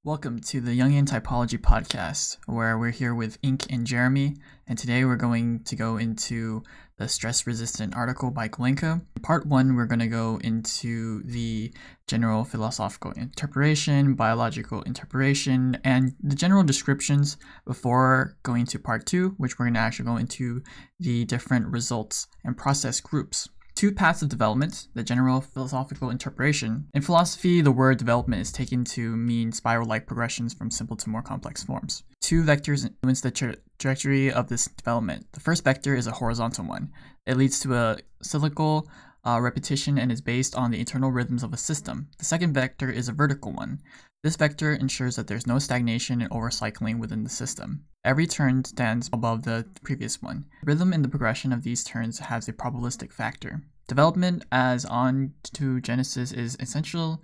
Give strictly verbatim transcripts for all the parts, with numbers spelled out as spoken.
Welcome to the Jungian Typology podcast, where we're here with Ink and Jeremy, and today we're going to go into the stress-resistant article by Glinka. In part one, we're going to go into the general philosophical interpretation, biological interpretation, and the general descriptions before going to part two, which we're going to actually go into the different results and process groups. Two paths of development, the general philosophical interpretation. In philosophy, the word development is taken to mean spiral-like progressions from simple to more complex forms. Two vectors influence the tra trajectory of this development. The first vector is a horizontal one. It leads to a cyclical uh, repetition and is based on the internal rhythms of a system. The second vector is a vertical one. This vector ensures that there's no stagnation and overcycling within the system. Every turn stands above the previous one. Rhythm in the progression of these turns has a probabilistic factor. Development as ontogenesis is essentially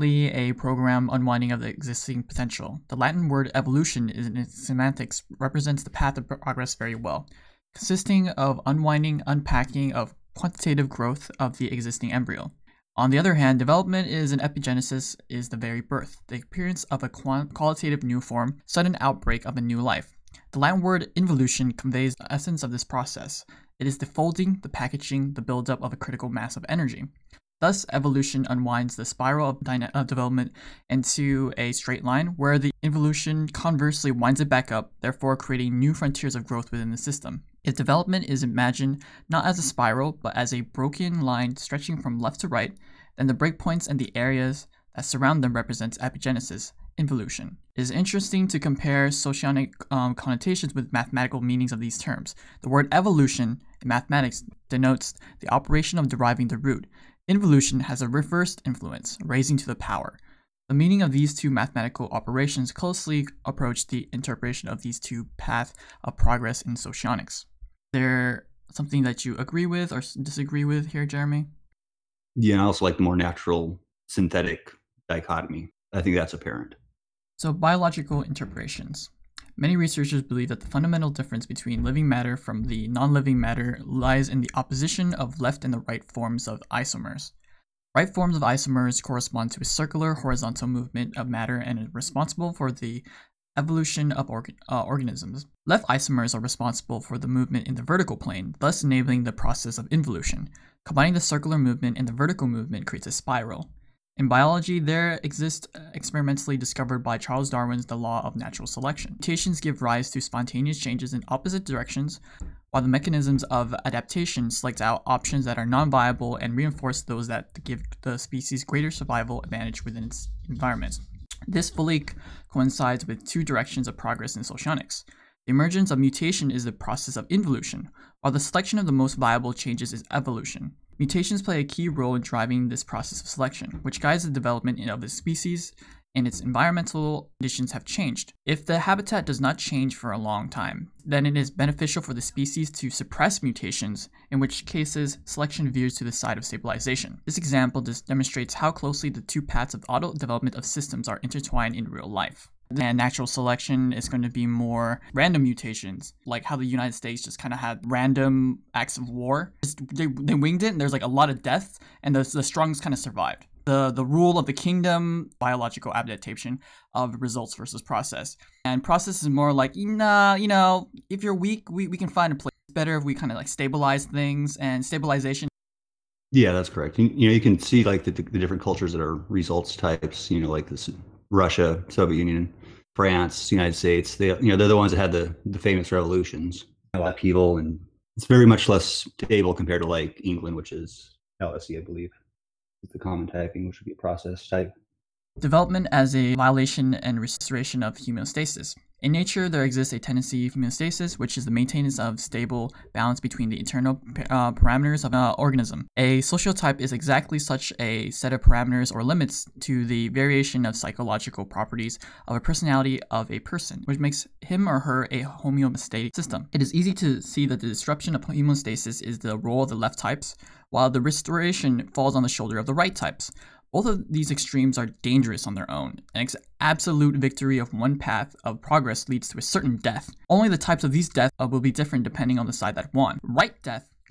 a program unwinding of the existing potential. The Latin word evolution in its semantics represents the path of progress very well, consisting of unwinding, unpacking of quantitative growth of the existing embryo. On the other hand, development is an epigenesis is the very birth, the appearance of a qualitative new form, sudden outbreak of a new life. The Latin word involution conveys the essence of this process. It is the folding, the packaging, the buildup of a critical mass of energy. Thus, evolution unwinds the spiral of, of development into a straight line, where the involution conversely winds it back up, therefore creating new frontiers of growth within the system. If development is imagined not as a spiral, but as a broken line stretching from left to right, then the breakpoints and the areas that surround them represents epigenesis, involution. It is interesting to compare socionic um, connotations with mathematical meanings of these terms. The word evolution in mathematics denotes the operation of deriving the root. Involution has a reversed influence, raising to the power. The meaning of these two mathematical operations closely approach the interpretation of these two paths of progress in socionics. Is there something that you agree with or disagree with here, Jeremy? Yeah, I also like the more natural synthetic dichotomy. I think that's apparent. So, biological interpretations. Many researchers believe that the fundamental difference between living matter from the non-living matter lies in the opposition of left and the right forms of isomers. Right forms of isomers correspond to a circular horizontal movement of matter and are responsible for the evolution of organ uh, organisms. Left isomers are responsible for the movement in the vertical plane, thus enabling the process of involution. Combining the circular movement and the vertical movement creates a spiral. In biology, there exists uh, experimentally discovered by Charles Darwin's The Law of Natural Selection. Mutations give rise to spontaneous changes in opposite directions, while the mechanisms of adaptation select out options that are non-viable and reinforce those that give the species greater survival advantage within its environment. This fully coincides with two directions of progress in socionics. The emergence of mutation is the process of involution, while the selection of the most viable changes is evolution. Mutations play a key role in driving this process of selection, which guides the development of the species, and its environmental conditions have changed. If the habitat does not change for a long time, then it is beneficial for the species to suppress mutations, in which cases selection veers to the side of stabilization. This example just demonstrates how closely the two paths of auto development of systems are intertwined in real life. And natural selection is going to be more random mutations, like how the United States just kind of had random acts of war. They, they winged it, and there's like a lot of death, and the, the strongest kind of survived. The, the rule of the kingdom, biological adaptation of results versus process. And process is more like, nah, you know, if you're weak, we, we can find a place. It's better if we kind of like stabilize things, and stabilization. Yeah, that's correct. You, you know, you can see like the, the different cultures that are results types, you know, like this Russia, Soviet Union, France, United States. They, you know, they're the ones that had the, the famous revolutions, a lot of people, and it's very much less stable compared to like England, which is L S E, I believe. The common typing, which would be a process type. Development as a violation and restoration of homeostasis. In nature, there exists a tendency of homeostasis, which is the maintenance of stable balance between the internal uh, parameters of an organism. A social type is exactly such a set of parameters or limits to the variation of psychological properties of a personality of a person, which makes him or her a homeostatic system. It is easy to see that the disruption of homeostasis is the role of the left types, while the restoration falls on the shoulder of the right types. Both of these extremes are dangerous on their own. An absolute victory of one path of progress leads to a certain death. Only the types of these deaths will be different depending on the side that won. Right death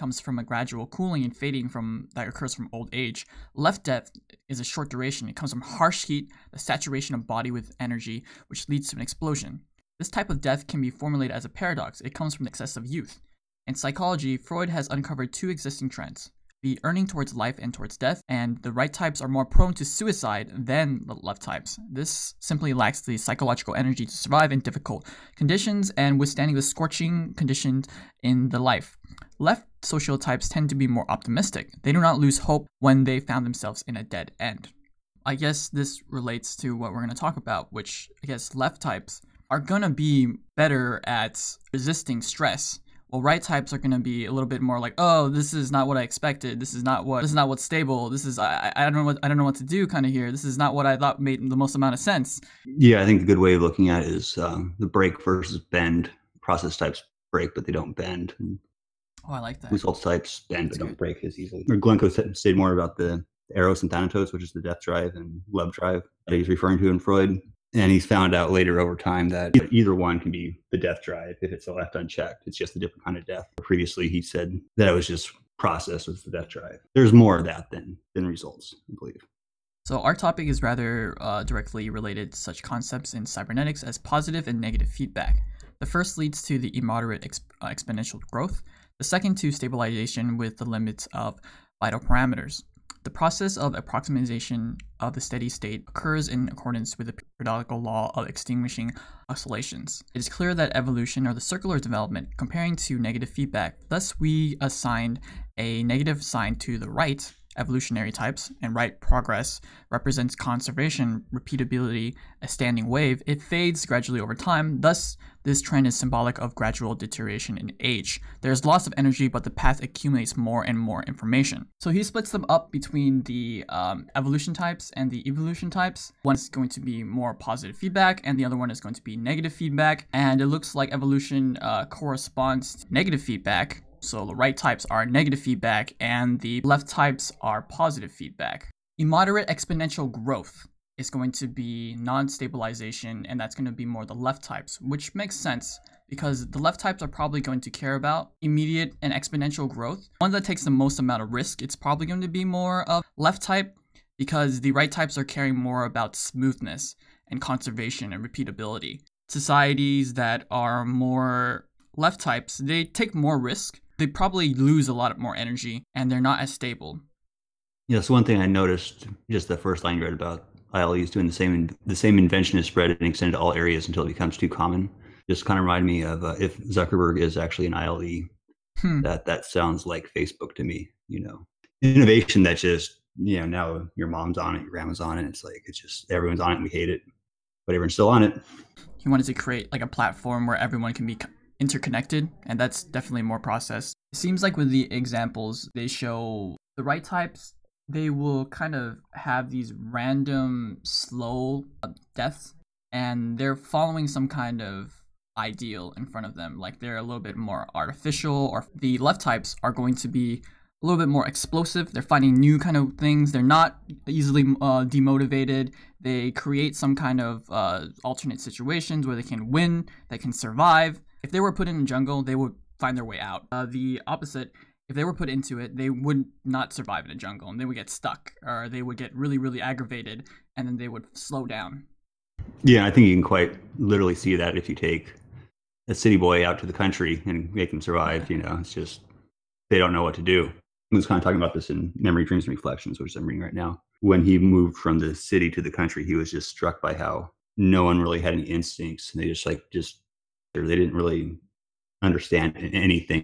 comes from a gradual cooling and fading from that occurs from old age. Left death is a short duration. It comes from harsh heat, the saturation of body with energy, which leads to an explosion. This type of death can be formulated as a paradox. It comes from excessive youth. In psychology, Freud has uncovered two existing trends: the earning towards life and towards death, and the right types are more prone to suicide than the left types. This simply lacks the psychological energy to survive in difficult conditions and withstanding the scorching conditions in the life. Left social types tend to be more optimistic. They do not lose hope when they found themselves in a dead end. I guess this relates to what we're going to talk about, which I guess left types are going to be better at resisting stress. Well, right types are going to be a little bit more like, oh, this is not what I expected. This is not what, this is not what's stable. This is, I, I don't know what, I don't know what to do kind of here. This is not what I thought made the most amount of sense. Yeah, I think a good way of looking at it is um, the break versus bend. Process types break, but they don't bend. And oh, I like that. Results types bend, That's but good. don't break as easily. Glencoe said, said more about the Eros and Thanatos, which is the death drive and love drive that he's referring to in Freud. And he's found out later over time that either one can be the death drive if it's left unchecked. It's just a different kind of death. Previously, he said that it was just process was the death drive. There's more of that than, than results, I believe. So our topic is rather uh, directly related to such concepts in cybernetics as positive and negative feedback. The first leads to the immoderate exp- uh, exponential growth. The second to stabilization with the limits of vital parameters. The process of approximation of the steady state occurs in accordance with the periodical law of extinguishing oscillations. It is clear that evolution or the circular development comparing to negative feedback. Thus, we assigned a negative sign to the right evolutionary types, and right progress represents conservation, repeatability, a standing wave. It fades gradually over time. Thus, this trend is symbolic of gradual deterioration in age. There's loss of energy, but the path accumulates more and more information. So he splits them up between the um, evolution types and the evolution types. One is going to be more positive feedback, and the other one is going to be negative feedback. And it looks like evolution uh, corresponds to negative feedback. So the right types are negative feedback and the left types are positive feedback. Immoderate exponential growth is going to be non-stabilization, and that's going to be more the left types, which makes sense because the left types are probably going to care about immediate and exponential growth. One that takes the most amount of risk, it's probably going to be more of left type because the right types are caring more about smoothness and conservation and repeatability. Societies that are more left types, they take more risk. They probably lose a lot more energy and they're not as stable. Yes, one thing I noticed, just the first line you read about I L Es doing the same, the same invention is spread and extended to all areas until it becomes too common. Just kind of reminded me of uh, if Zuckerberg is actually an I L E, hmm. that that sounds like Facebook to me. You know, innovation that just, you know, now your mom's on it, your grandma's on it. It's like, it's just, everyone's on it and we hate it, but everyone's still on it. He wanted to create like a platform where everyone can be interconnected, and that's definitely more processed. It seems like with the examples, they show the right types, they will kind of have these random slow deaths, and they're following some kind of ideal in front of them, like they're a little bit more artificial. Or the left types are going to be a little bit more explosive. They're finding new kind of things. They're not easily uh, demotivated. They create some kind of uh, alternate situations where they can win, they can survive. If they were put in a jungle, they would find their way out. Uh, the opposite, if they were put into it, they would not survive in a jungle, and they would get stuck, or they would get really, really aggravated, and then they would slow down. Yeah, I think you can quite literally see that if you take a city boy out to the country and make them survive. You know, it's just, they don't know what to do. I was kind of talking about this in Memory, Dreams, and Reflections, which I'm reading right now. When he moved from the city to the country, he was just struck by how no one really had any instincts. They just like, just, they didn't really understand anything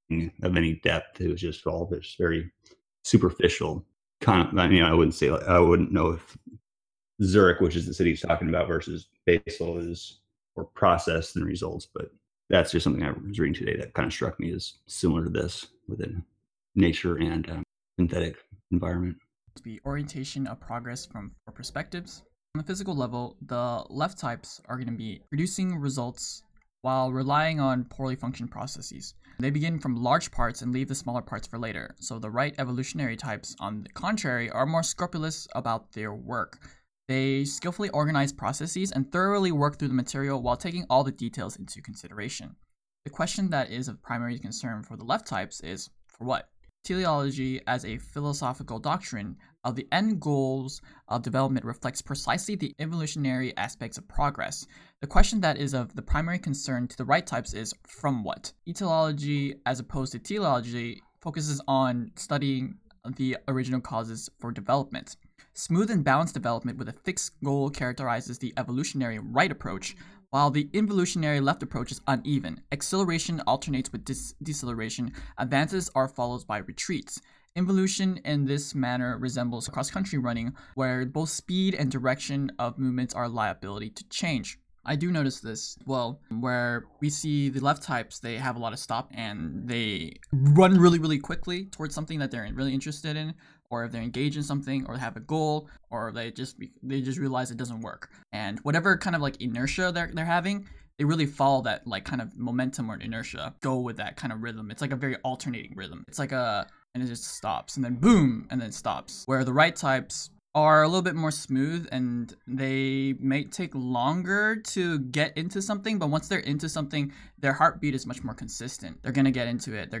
of any depth. It was just all this very superficial kind of, I mean, I wouldn't say, I wouldn't know if Zurich, which is the city he's talking about, versus Basel is more processed than results, but that's just something I was reading today that kind of struck me as similar to this within nature and um, synthetic environment. To be orientation of progress from four perspectives. On the physical level, the left types are going to be producing results while relying on poorly functioning processes. They begin from large parts and leave the smaller parts for later. So the right evolutionary types, on the contrary, are more scrupulous about their work. They skillfully organize processes and thoroughly work through the material while taking all the details into consideration. The question that is of primary concern for the left types is For what? Teleology as a philosophical doctrine of the end goals of development reflects precisely the evolutionary aspects of progress. The question that is of the primary concern to the right types is from what? Etiology, as opposed to teleology, focuses on studying the original causes for development. Smooth and balanced development with a fixed goal characterizes the evolutionary right approach, while the involutionary left approach is uneven. Acceleration alternates with dis- deceleration. Advances are followed by retreats. Involution in this manner resembles cross-country running, where both speed and direction of movements are liability to change. I do notice this, well, where we see the left types, they have a lot of stop and they run really, really quickly towards something that they're really interested in, or if they're engaged in something, or have a goal, or they just they just realize it doesn't work. And whatever kind of like inertia they're they're having, they really follow that like kind of momentum or inertia, go with that kind of rhythm. It's like a very alternating rhythm. It's like a, and it just stops, and then boom, and then stops. Where the right types are a little bit more smooth, and they may take longer to get into something, but once they're into something, their heartbeat is much more consistent. They're gonna get into it. They're